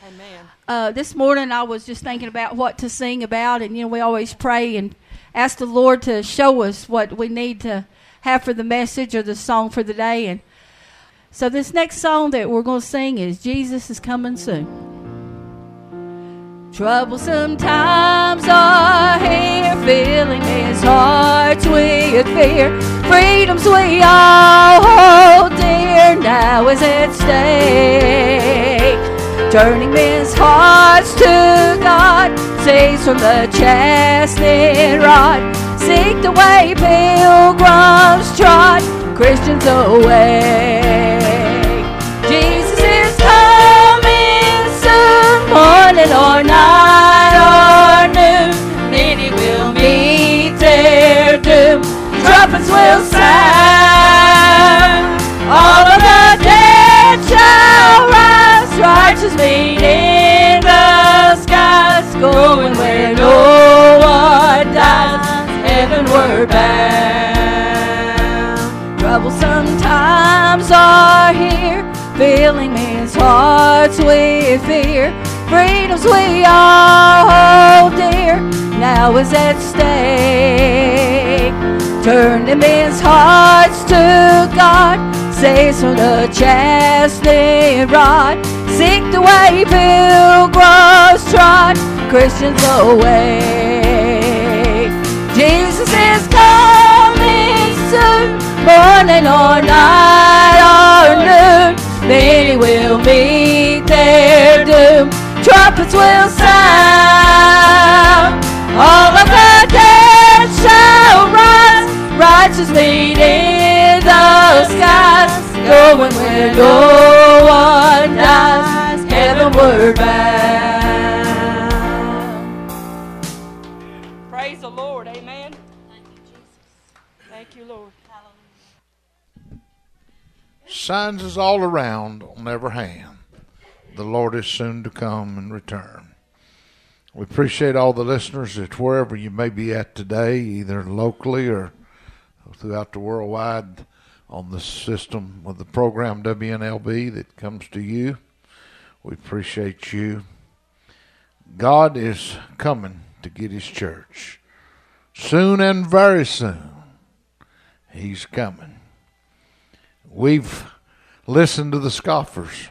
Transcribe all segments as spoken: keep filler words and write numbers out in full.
Amen. Uh, this morning I was just thinking about what to sing about, and you know we always pray and ask the Lord to show us what we need to have for the message or the song for the day. And so this next song that we're going to sing is Jesus is Coming Soon. Troublesome times are here, filling his heart with fear. Freedoms we all hold dear, now is at stake. Turning men's hearts to God, saves from the chastening rod. Seek the way pilgrims trod, Christians away. Jesus is coming soon, morning or night or noon. Many will meet their doom, trumpets will sound. All of the dead shall rise, righteous meet in the skies, going where no one dies, heavenward bound. Troublesome times are here, filling men's hearts with fear. Freedoms we all hold dear, now is at stake. Turning men's hearts to God, saves from the chastening rod. Seek the way pilgrims trod, Christians away. Jesus is coming soon, morning or night or noon. Many will meet their doom, trumpets will sound. All of the dead shall rise, righteous lead in the skies, going where no one dies, heavenward bound. Praise the Lord, amen. Thank you, Jesus. Thank you, Lord. Hallelujah. Signs is all around on every hand. The Lord is soon to come and return. We appreciate all the listeners that wherever you may be at today, either locally or throughout the worldwide on the system with the program W N L B that comes to you. We appreciate you. God is coming to get his church. Soon and very soon, he's coming. We've listened to the scoffers,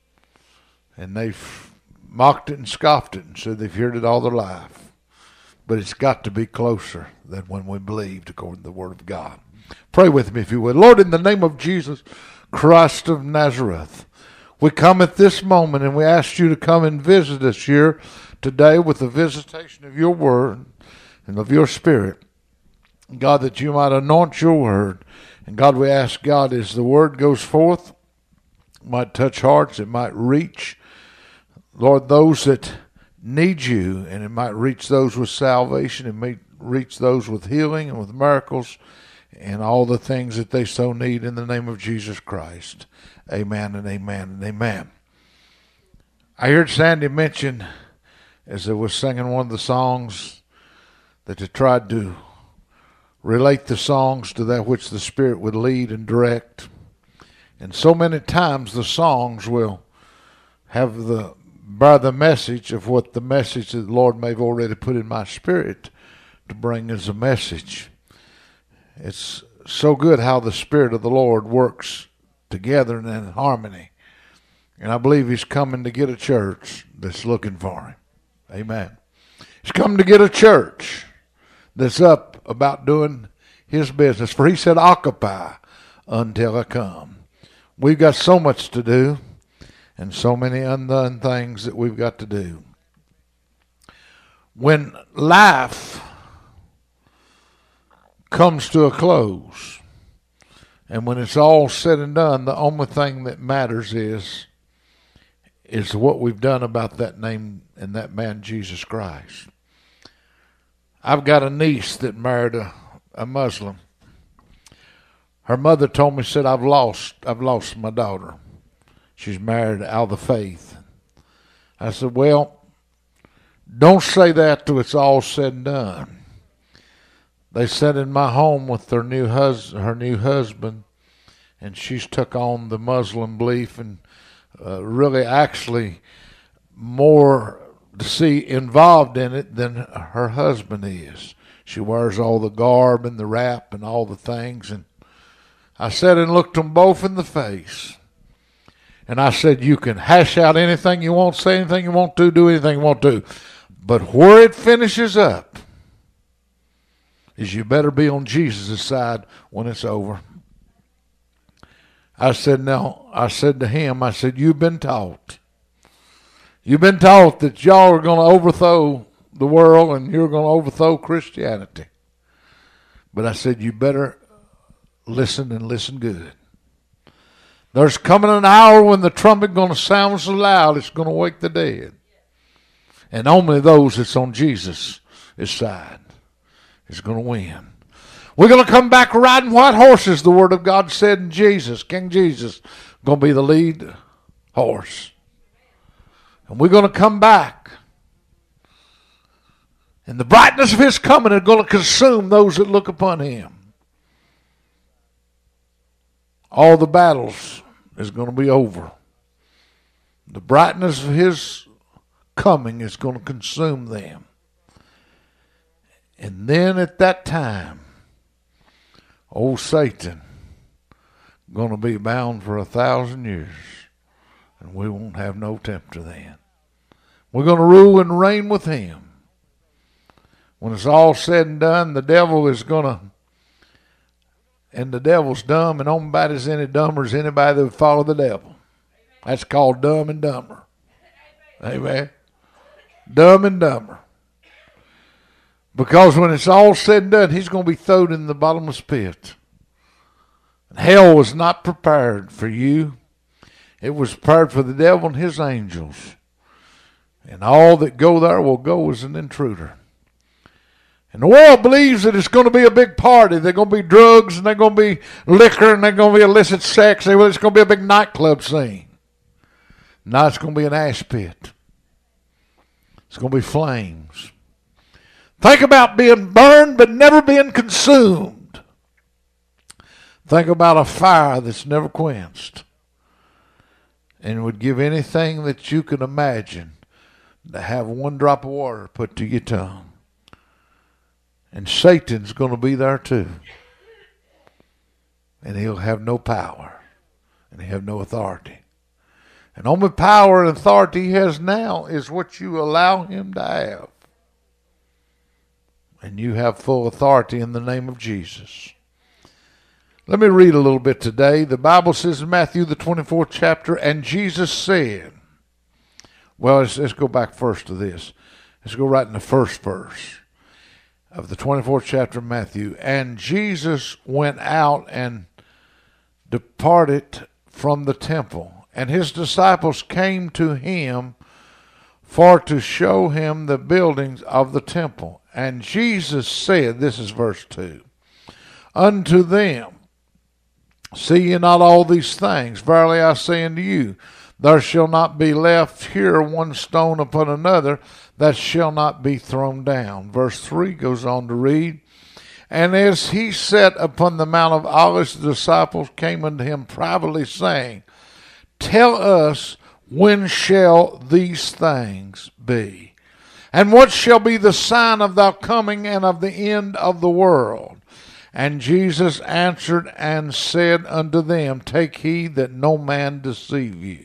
and they've mocked it and scoffed it and said they've heard it all their life. But it's got to be closer than when we believed according to the Word of God. Pray with me if you would. Lord, in the name of Jesus Christ of Nazareth, we come at this moment and we ask you to come and visit us here today with the visitation of your Word and of your Spirit. God, that you might anoint your Word. And God, we ask, God, as the Word goes forth, it might touch hearts, it might reach, Lord, those that need you, and it might reach those with salvation, it may reach those with healing and with miracles and all the things that they so need in the name of Jesus Christ. Amen and amen and amen. I heard Sandy mention, as they was singing one of the songs, that they tried to relate the songs to that which the Spirit would lead and direct. And so many times the songs will have the bear the message of what the message that the Lord may have already put in my spirit to bring as a message. It's so good how the Spirit of the Lord works together and in harmony. And I believe he's coming to get a church that's looking for him. Amen. He's coming to get a church that's up about doing his business. For he said, occupy until I come. We've got so much to do and so many undone things that we've got to do. When life comes to a close, and when it's all said and done, the only thing that matters is is what we've done about that name and that man, Jesus Christ. I've got a niece that married a, a Muslim. Her mother told me, said, I've lost, I've lost my daughter. She's married out of the faith. I said, well, don't say that till it's all said and done. They sat in my home with their new hus- her new husband, and she's took on the Muslim belief and uh, really actually more to see involved in it than her husband is. She wears all the garb and the wrap and all the things. And I sat and looked them both in the face. And I said, you can hash out anything you want, say anything you want to, do anything you want to. But where it finishes up is you better be on Jesus' side when it's over. I said, no, I said to him, I said, you've been taught. You've been taught that y'all are going to overthrow the world and you're going to overthrow Christianity. But I said, you better listen and listen good. There's coming an hour when the trumpet going to sound so loud it's going to wake the dead. And only those that's on Jesus' side is going to win. We're going to come back riding white horses, the Word of God said, in Jesus, King Jesus, going to be the lead horse. And we're going to come back. And the brightness of his coming is going to consume those that look upon him. All the battles is going to be over. The brightness of his coming is going to consume them. And then at that time, old Satan going to be bound for a thousand years. And we won't have no tempter then. We're going to rule and reign with him. When it's all said and done, the devil is going to, and the devil's dumb, and nobody's any dumber as anybody that would follow the devil. That's called Dumb and Dumber. Amen. Dumb and Dumber. Because when it's all said and done, he's going to be thrown in the bottomless pit. Hell was not prepared for you. It was prepared for the devil and his angels. And all that go there will go as an intruder. And the world believes that it's going to be a big party. There's going to be drugs, and there's going to be liquor, and there's going to be illicit sex. It's going to be a big nightclub scene. Now it's going to be an ash pit. It's going to be flames. Think about being burned but never being consumed. Think about a fire that's never quenched. And would give anything that you can imagine to have one drop of water put to your tongue. And Satan's going to be there too. And he'll have no power. And he'll have no authority. And only power and authority he has now is what you allow him to have. And you have full authority in the name of Jesus. Let me read a little bit today. The Bible says in Matthew, the twenty-fourth chapter, and Jesus said, well, let's, let's go back first to this. Let's go right in the first verse of the twenty-fourth chapter of Matthew. And Jesus went out and departed from the temple, and his disciples came to him for to show him the buildings of the temple. And Jesus said, this is verse two, unto them, see ye not all these things? Verily I say unto you, there shall not be left here one stone upon another that shall not be thrown down. Verse three goes on to read, and as he sat upon the Mount of Olives, the disciples came unto him privately, saying, tell us, when shall these things be? And what shall be the sign of thy coming and of the end of the world? And Jesus answered and said unto them, take heed that no man deceive you.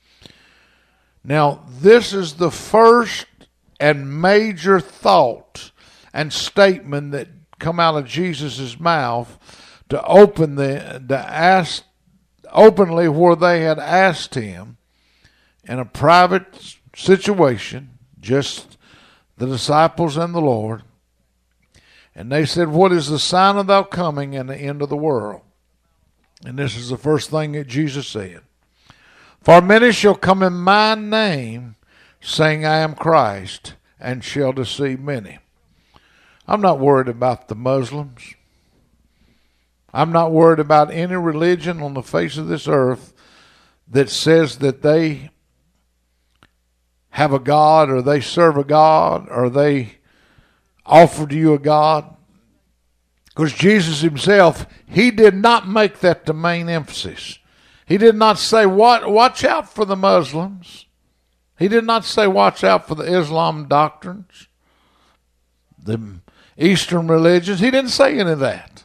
Now, this is the first and major thought and statement that come out of Jesus' mouth to open the to ask openly where they had asked him in a private situation, just the disciples and the Lord. And they said, what is the sign of thy coming and the end of the world? And this is the first thing that Jesus said. For many shall come in my name, saying, I am Christ, and shall deceive many. I'm not worried about the Muslims. I'm not worried about any religion on the face of this earth that says that they have a God, or they serve a God, or they offer to you a God. Because Jesus himself, he did not make that the main emphasis. He did not say, "What? Watch out for the Muslims." He did not say watch out for the Islam doctrines, the Eastern religions. He didn't say any of that.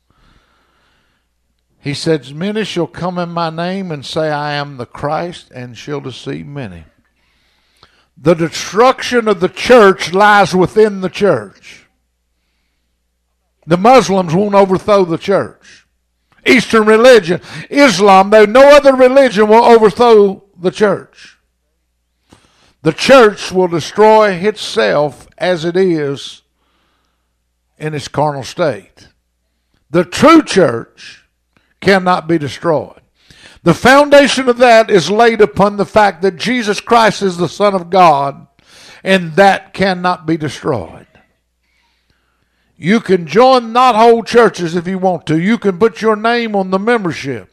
He said, many shall come in my name and say, I am the Christ, and shall deceive many. The destruction of the church lies within the church. The Muslims won't overthrow the church. Eastern religion, Islam, though no other religion will overthrow the church. The church will destroy itself as it is in its carnal state. The true church cannot be destroyed. The foundation of that is laid upon the fact that Jesus Christ is the Son of God, and that cannot be destroyed. You can join not whole churches if you want to. You can put your name on the membership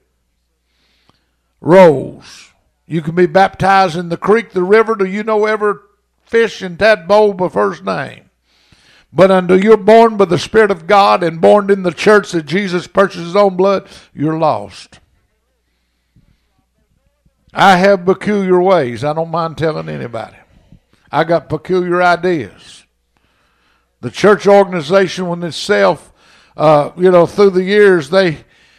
rolls. You can be baptized in the creek, the river. Do you know every fish in tadpole by first name? But until you're born by the Spirit of God and born in the church that Jesus purchased his own blood, you're lost. I have peculiar ways. I don't mind telling anybody. I got peculiar ideas. The church organization within itself, uh, you know, through the years, they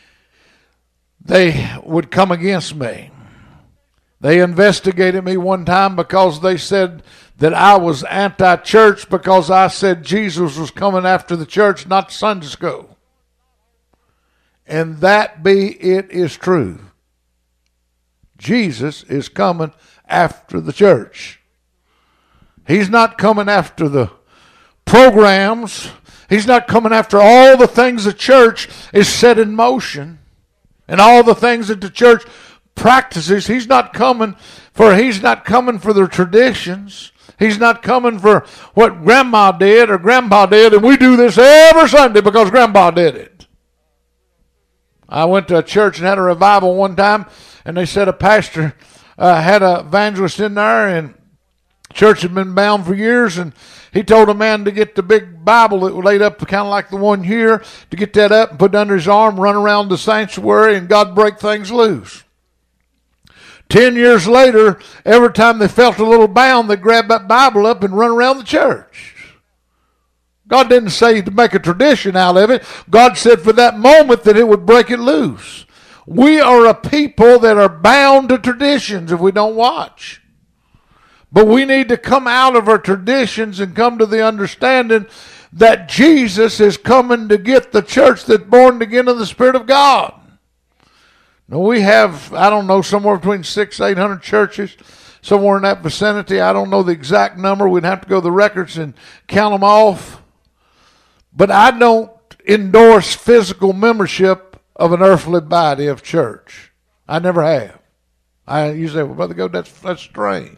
they would come against me. They investigated me one time because they said that I was anti-church because I said Jesus was coming after the church, not Sunday school. And that be it is true. Jesus is coming after the church. He's not coming after the programs. He's not coming after all the things the church is set in motion and all the things that the church practices. He's not coming for he's not coming for the traditions. He's not coming for what grandma did or grandpa did, and we do this every Sunday because grandpa did it. I went to a church and had a revival one time, and they said a pastor uh, had an evangelist in there, and church had been bound for years, and he told a man to get the big Bible that was laid up kind of like the one here, to get that up and put it under his arm, run around the sanctuary, and God break things loose. Ten years later, every time they felt a little bound, they grabbed that Bible up and run around the church. God didn't say to make a tradition out of it. God said for that moment that it would break it loose. We are a people that are bound to traditions if we don't watch. But we need to come out of our traditions and come to the understanding that Jesus is coming to get the church that's born again of the Spirit of God. Now we have, I don't know, somewhere between six, eight hundred churches, somewhere in that vicinity. I don't know the exact number. We'd have to go to the records and count them off. But I don't endorse physical membership of an earthly body of church. I never have. I usually say, well, Brother Go, that's that's strange.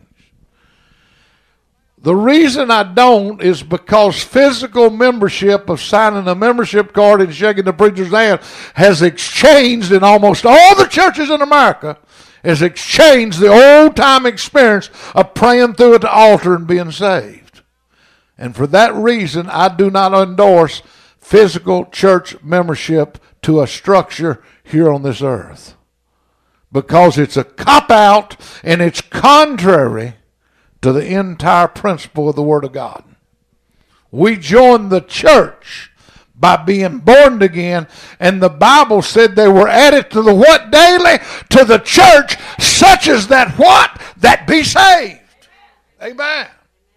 The reason I don't is because physical membership of signing a membership card and shaking the preacher's hand has exchanged in almost all the churches in America, has exchanged the old-time experience of praying through at the altar and being saved. And for that reason, I do not endorse physical church membership to a structure here on this earth. Because it's a cop-out and it's contrary to the entire principle of the Word of God. We join the church by being born again, and the Bible said they were added to the what daily? To the church, such as that what? That be saved. Amen.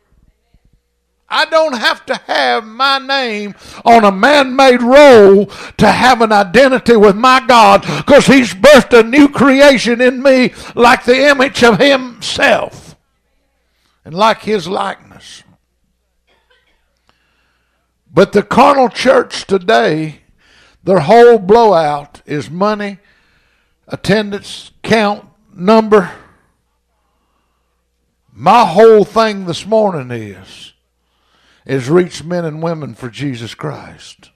I don't have to have my name on a man-made roll to have an identity with my God, because He's birthed a new creation in me like the image of Himself. And like His likeness. But the carnal church today, their whole blowout is money, attendance, count, number. My whole thing this morning is, is reach men and women for Jesus Christ.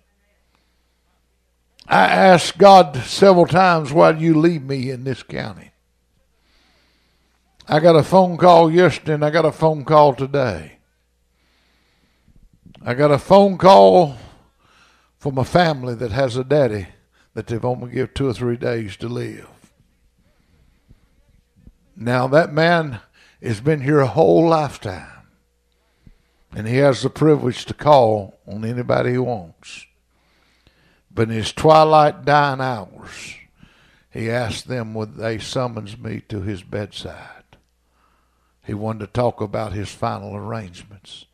I asked God several times, why do you leave me in this county? I got a phone call yesterday and I got a phone call today. I got a phone call from a family that has a daddy that they've only give two or three days to live. Now that man has been here a whole lifetime. And he has the privilege to call on anybody he wants. But in his twilight dying hours, he asked them would they summons me to his bedside. He wanted to talk about his final arrangements.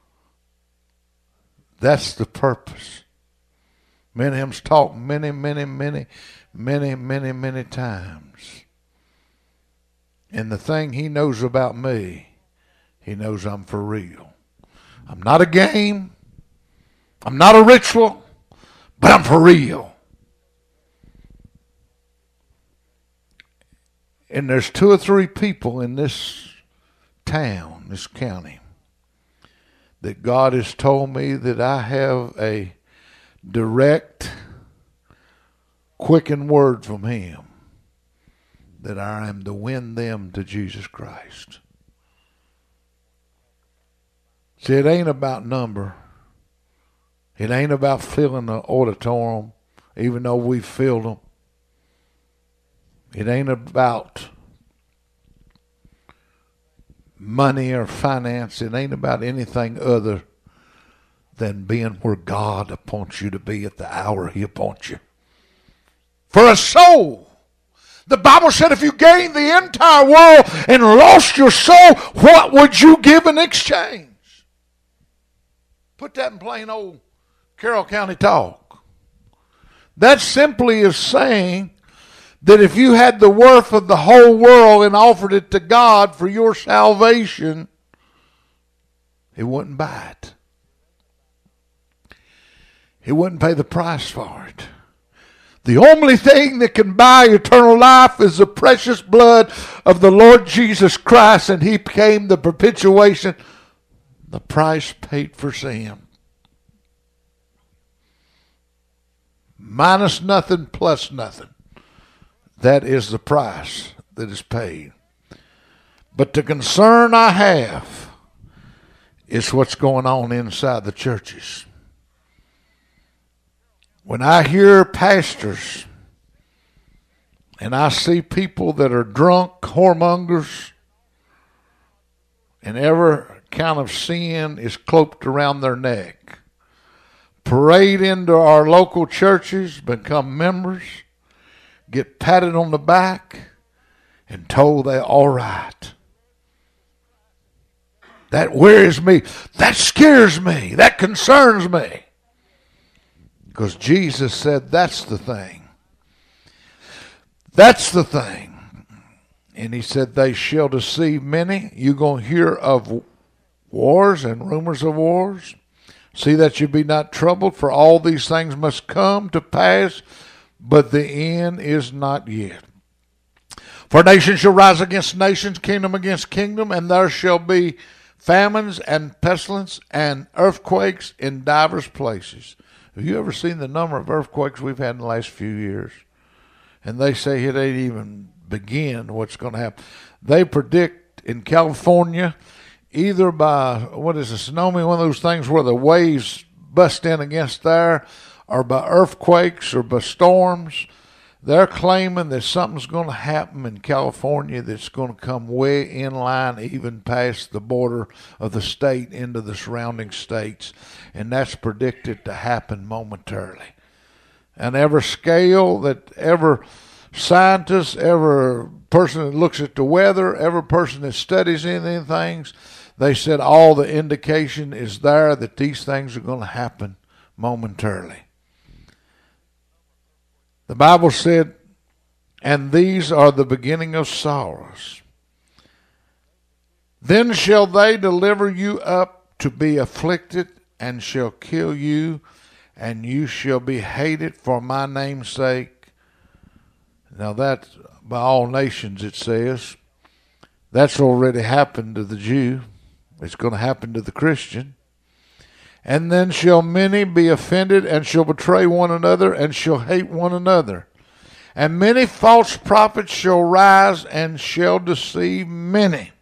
That's the purpose. Me and him's talked many, many, many, many, many, many times. And the thing he knows about me, he knows I'm for real. I'm not a game. I'm not a ritual, but I'm for real. And there's two or three people in this town, this county, that God has told me that I have a direct, quickened word from him that I am to win them to Jesus Christ. See, it ain't about number. It ain't about filling the auditorium, even though we've filled them. It ain't about money or finance. It ain't about anything other than being where God appoints you to be at the hour he appoints you. For a soul. The Bible said if you gained the entire world and lost your soul, what would you give in exchange? Put that in plain old Carroll County talk. That simply is saying that if you had the worth of the whole world and offered it to God for your salvation, he wouldn't buy it. He wouldn't pay the price for it. The only thing that can buy eternal life is the precious blood of the Lord Jesus Christ, and he became the perpetuation, the price paid for sin. Minus nothing, plus nothing. That is the price that is paid. But the concern I have is what's going on inside the churches. When I hear pastors and I see people that are drunk, whoremongers, and every kind of sin is cloaked around their neck, parade into our local churches, become members, get patted on the back, and told they're all right. That worries me. That scares me. That concerns me. Because Jesus said that's the thing. That's the thing. And he said they shall deceive many. You're going to hear of wars and rumors of wars. See that you be not troubled, for all these things must come to pass, but the end is not yet. For nation shall rise against nations, kingdom against kingdom, and there shall be famines and pestilence and earthquakes in divers places. Have you ever seen the number of earthquakes we've had in the last few years? And they say it ain't even begin what's going to happen. They predict in California, either by, what is a tsunami, one of those things where the waves bust in against there, or by earthquakes or by storms, they're claiming that something's going to happen in California that's going to come way in line, even past the border of the state into the surrounding states. And that's predicted to happen momentarily. And every scale that every scientist, every person that looks at the weather, every person that studies anything, things, they said all the indication is there that these things are going to happen momentarily. The Bible said, and these are the beginning of sorrows. Then shall they deliver you up to be afflicted, and shall kill you, and you shall be hated for my name's sake. Now that, by all nations it says, that's already happened to the Jew. It's going to happen to the Christian. And then shall many be offended, and shall betray one another, and shall hate one another. And many false prophets shall rise, and shall deceive many.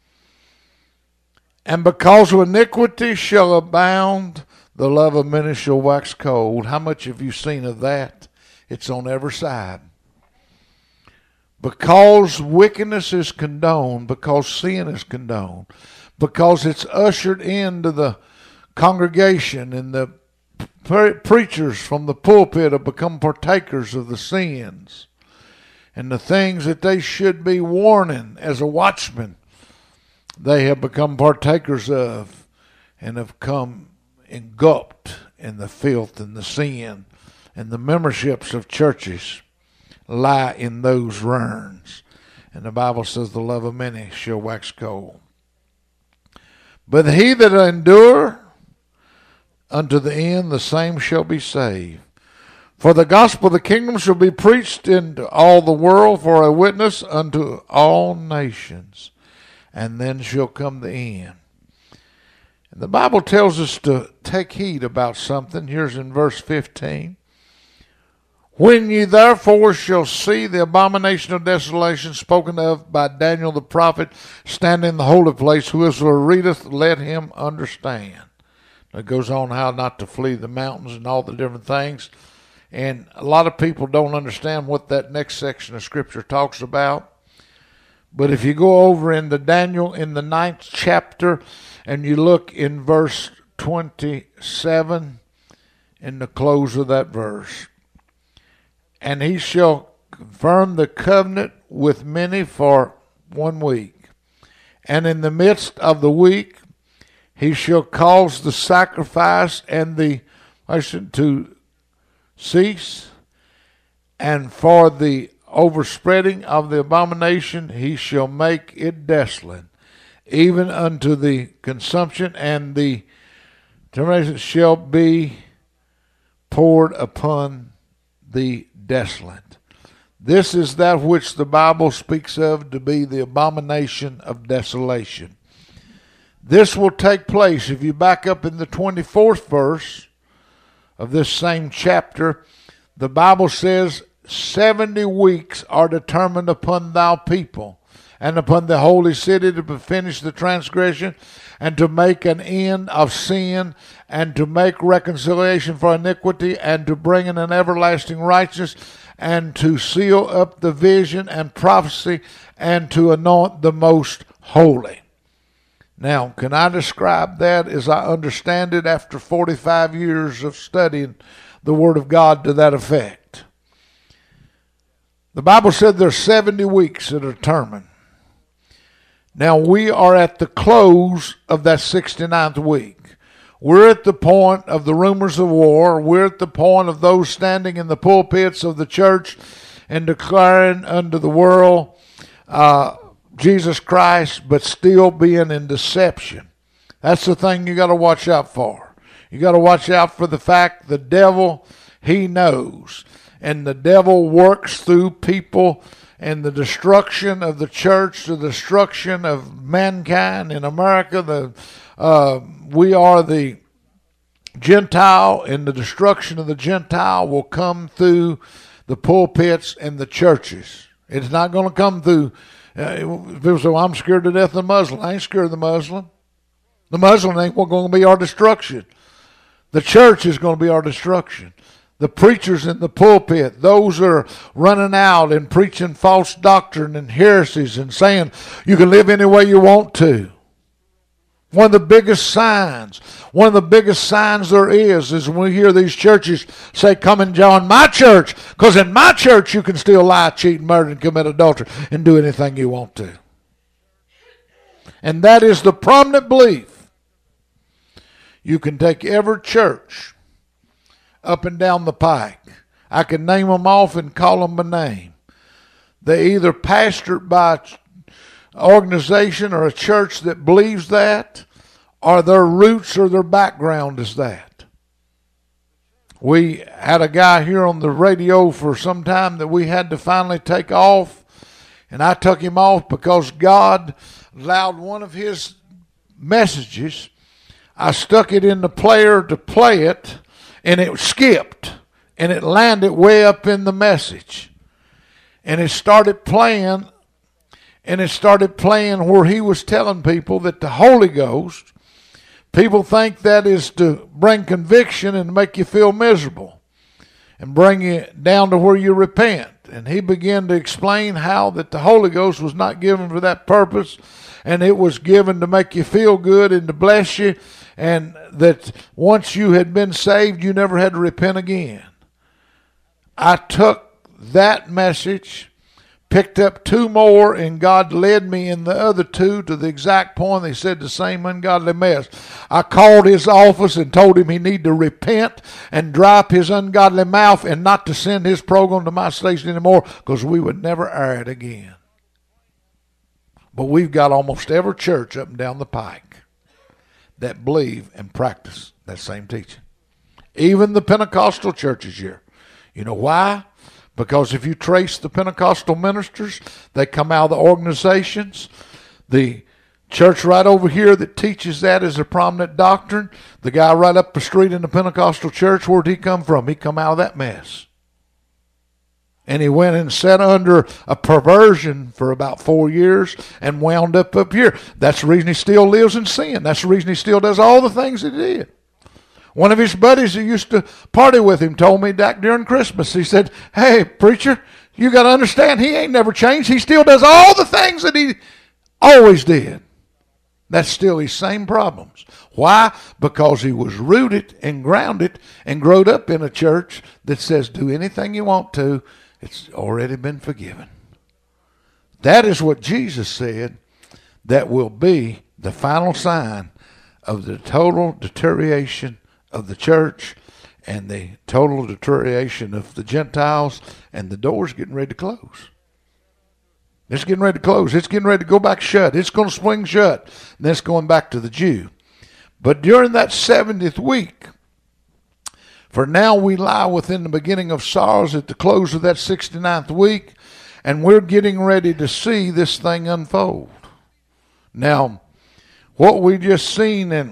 And because of iniquity shall abound, the love of many shall wax cold. How much have you seen of that? It's on every side. Because wickedness is condoned, because sin is condoned, because it's ushered into the congregation and the pre- preachers from the pulpit have become partakers of the sins and the things that they should be warning as a watchman, they have become partakers of and have come engulfed in the filth and the sin, and the memberships of churches lie in those urns. And the Bible says the love of many shall wax cold. But he that endure unto the end, the same shall be saved. For the gospel of the kingdom shall be preached into all the world for a witness unto all nations, and then shall come the end. And the Bible tells us to take heed about something. Here's in verse fifteen. When ye therefore shall see the abomination of desolation spoken of by Daniel the prophet stand in the holy place, whosoever readeth, let him understand. It goes on how not to flee the mountains and all the different things. And a lot of people don't understand what that next section of Scripture talks about. But if you go over into Daniel in the ninth chapter and you look in verse twenty-seven, in the close of that verse, and he shall confirm the covenant with many for one week. And in the midst of the week, he shall cause the sacrifice and the worship to cease. And for the overspreading of the abomination, he shall make it desolate, even unto the consumption, and the termination shall be poured upon the desolate. This is that which the Bible speaks of to be the abomination of desolation. This will take place if you back up in the twenty-fourth verse of this same chapter. The Bible says, seventy weeks are determined upon thou people and upon the holy city to finish the transgression and to make an end of sin and to make reconciliation for iniquity and to bring in an everlasting righteousness and to seal up the vision and prophecy and to anoint the most holy. Now, can I describe that as I understand it after forty-five years of studying the Word of God to that effect? The Bible said there's seventy weeks that are determined. Now, we are at the close of that sixty-ninth week. We're at the point of the rumors of war. We're at the point of those standing in the pulpits of the church and declaring unto the world uh, Jesus Christ, but still being in deception. That's the thing you got to watch out for. You got to watch out for the fact the devil, he knows. And the devil works through people, and the destruction of the church, the destruction of mankind in America. The uh, we are the Gentile, and the destruction of the Gentile will come through the pulpits and the churches. It's not going to come through. Uh, people say, well, I'm scared to death of the Muslim. I ain't scared of the Muslim. The Muslim ain't going to be our destruction. The church is going to be our destruction. The preachers in the pulpit, those are running out and preaching false doctrine and heresies and saying you can live any way you want to. One of the biggest signs, one of the biggest signs there is, is when we hear these churches say, come and join my church, because in my church you can still lie, cheat, murder, and commit adultery and do anything you want to. And that is the prominent belief. You can take every church up and down the pike. I can name them off and call them by name. They either pastored by organization or a church that believes that, or their roots or their background is that. We had a guy here on the radio for some time that we had to finally take off, and I took him off because God allowed one of his messages. I stuck it in the player to play it, and it skipped, and it landed way up in the message. And it started playing And it started playing where he was telling people that the Holy Ghost, people think that is to bring conviction and make you feel miserable and bring you down to where you repent. and he began to explain how that the Holy Ghost was not given for that purpose, and it was given to make you feel good and to bless you, and that once you had been saved, you never had to repent again. I took that message, picked up two more, and God led me in the other two to the exact point. They said the same ungodly mess. I called his office and told him he needed to repent and dry up his ungodly mouth and not to send his program to my station anymore, because we would never air it again. But we've got almost every church up and down the pike that believe and practice that same teaching. Even the Pentecostal churches here. You know why? Because if you trace the Pentecostal ministers, they come out of the organizations. The church right over here that teaches that is a prominent doctrine. The guy right up the street in the Pentecostal church, where'd he come from? He come out of that mess. And he went and sat under a perversion for about four years and wound up up here. That's the reason he still lives in sin. That's the reason he still does all the things he did. One of his buddies who used to party with him told me back during Christmas, he said, hey, preacher, you got to understand, he ain't never changed. He still does all the things that he always did. That's still his same problems. Why? Because he was rooted and grounded and growed up in a church that says do anything you want to. It's already been forgiven. That is what Jesus said that will be the final sign of the total deterioration of the church and the total deterioration of the Gentiles, and the door's getting ready to close. It's getting ready to close. It's getting ready to go back shut. It's going to swing shut. And then it's going back to the Jew. But during that seventieth week, for now we lie within the beginning of sorrows at the close of that sixty-ninth week, and we're getting ready to see this thing unfold. Now, what we just seen in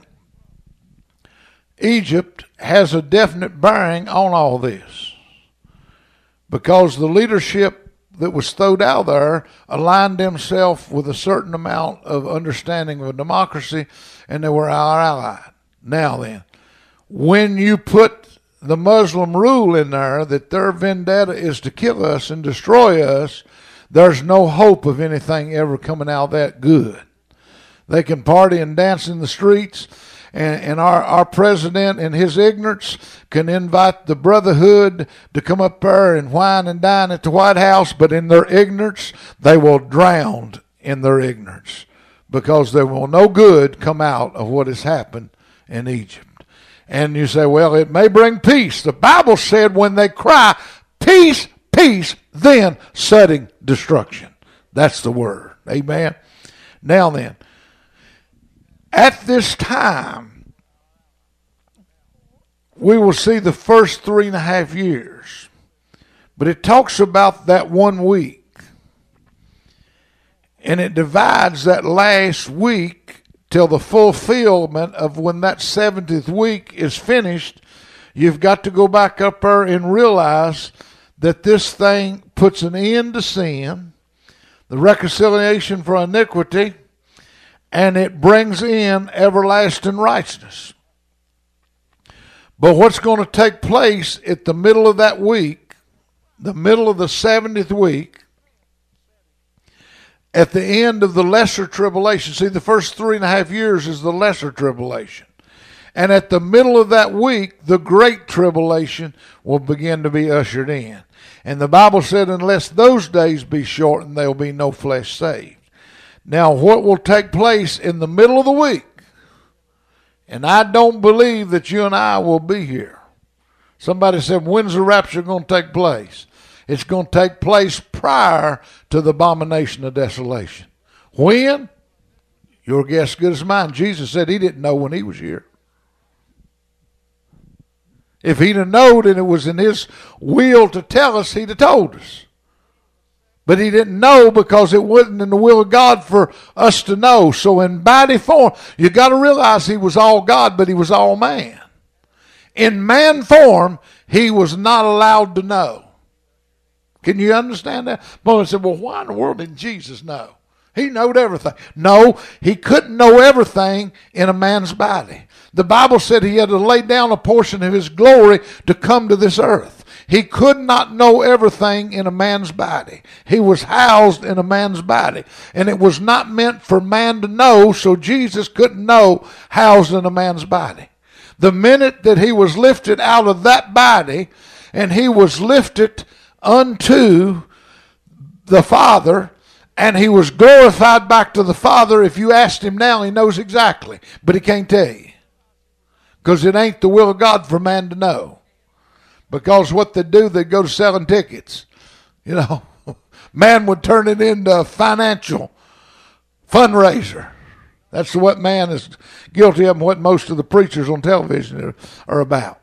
Egypt has a definite bearing on all this, because the leadership that was thrown out there aligned themselves with a certain amount of understanding of democracy, and they were our ally. Now then, when you put the Muslim rule in there that their vendetta is to kill us and destroy us, there's no hope of anything ever coming out of that good. They can party and dance in the streets, and, and our, our president in his ignorance can invite the brotherhood to come up there and wine and dine at the White House, but in their ignorance, they will drown in their ignorance, because there will no good come out of what has happened in Egypt. And you say, well, it may bring peace. The Bible said when they cry, peace, peace, then sudden destruction. That's the word. Amen. Now then, at this time, we will see the first three and a half years. But it talks about that one week. And it divides that last week till the fulfillment of when that seventieth week is finished. You've got to go back up there and realize that this thing puts an end to sin, the reconciliation for iniquity, and it brings in everlasting righteousness. But what's going to take place at the middle of that week, the middle of the seventieth week, at the end of the lesser tribulation. See, the first three and a half years is the lesser tribulation. And at the middle of that week, the great tribulation will begin to be ushered in. And the Bible said, unless those days be shortened, there will be no flesh saved. Now, what will take place in the middle of the week? And I don't believe that you and I will be here. Somebody said, when's the rapture going to take place? It's going to take place prior to the abomination of desolation. When? Your guess as good as mine. Jesus said he didn't know when he was here. If he'd have known and it was in his will to tell us, he'd have told us. But he didn't know because it wasn't in the will of God for us to know. So in body form, you got to realize he was all God, but he was all man. In man form, he was not allowed to know. Can you understand that? But said, well, why in the world didn't Jesus know? He knowed everything. No, he couldn't know everything in a man's body. The Bible said he had to lay down a portion of his glory to come to this earth. he could not know everything in a man's body. He was housed in a man's body. And it was not meant for man to know, so Jesus couldn't know housed in a man's body. The minute that he was lifted out of that body, and he was lifted unto the Father, and he was glorified back to the Father, if you asked him now, he knows exactly. But he can't tell you. Because it ain't the will of God for man to know. Because what they do, they go to selling tickets. You know, man would turn it into a financial fundraiser. That's what man is guilty of and what most of the preachers on television are, are about.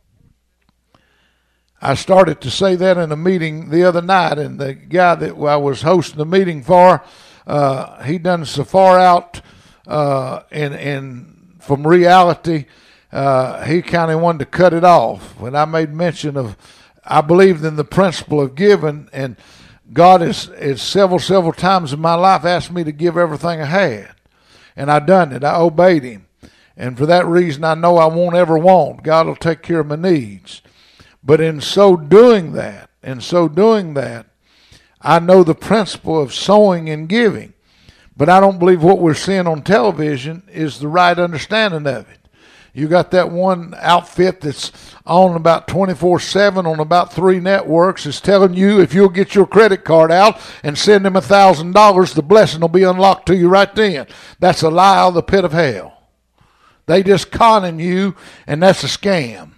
I started to say that in a meeting the other night, and the guy that I was hosting the meeting for, uh, he done so far out uh, in, in from reality. Uh, he kind of wanted to cut it off. When I made mention of, I believed in the principle of giving, and God has, has several, several times in my life asked me to give everything I had. And I done it. I obeyed him. And for that reason, I know I won't ever want. God will take care of my needs. But in so doing that, in so doing that, I know the principle of sowing and giving. But I don't believe what we're seeing on television is the right understanding of it. You got that one outfit that's on about twenty-four seven on about three networks is telling you if you'll get your credit card out and send them one thousand dollars, the blessing will be unlocked to you right then. That's a lie out of the pit of hell. They just conning you, and that's a scam.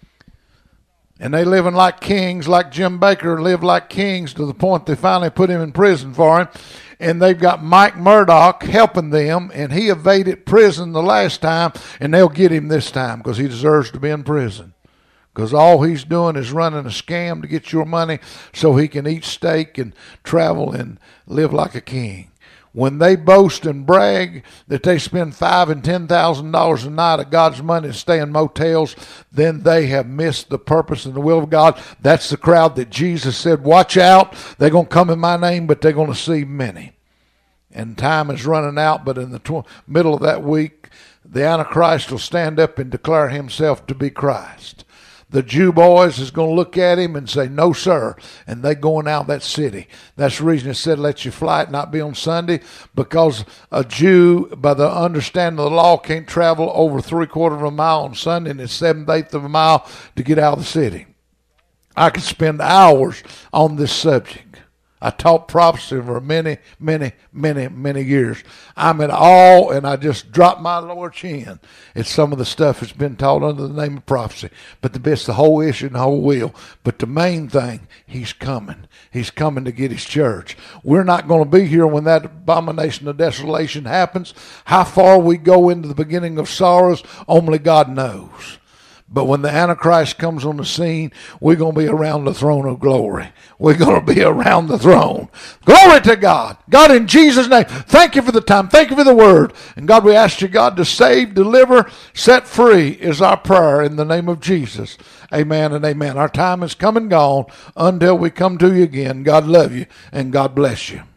And they living like kings, like Jim Baker lived like kings to the point they finally put him in prison for him. And they've got Mike Murdoch helping them, and he evaded prison the last time, and they'll get him this time because he deserves to be in prison. Because all he's doing is running a scam to get your money so he can eat steak and travel and live like a king. When they boast and brag that they spend five and ten thousand dollars a night of God's money to stay in motels, then they have missed the purpose and the will of God. That's the crowd that Jesus said, watch out. They're going to come in my name, but they're going to see many. And time is running out, but in the tw- middle of that week, the Antichrist will stand up and declare himself to be Christ. The Jew boys is going to look at him and say, no, sir. And they going out of that city. That's the reason it said let your flight not be on Sunday, because a Jew, by the understanding of the law, can't travel over three quarters of a mile on Sunday and it's seventh-eighth of a mile to get out of the city. I could spend hours on this subject. I taught prophecy for many, many, many, many years. I'm at awe, and I just drop my lower chin at some of the stuff that's been taught under the name of prophecy. But the best, the whole issue and the whole will. But the main thing, he's coming. He's coming to get his church. We're not going to be here when that abomination of desolation happens. How far we go into the beginning of sorrows, only God knows. But when the Antichrist comes on the scene, we're going to be around the throne of glory. We're going to be around the throne. Glory to God. God, in Jesus' name, thank you for the time. Thank you for the word. And God, we ask you, God, to save, deliver, set free is our prayer in the name of Jesus. Amen and amen. Our time is come and gone until we come to you again. God love you and God bless you.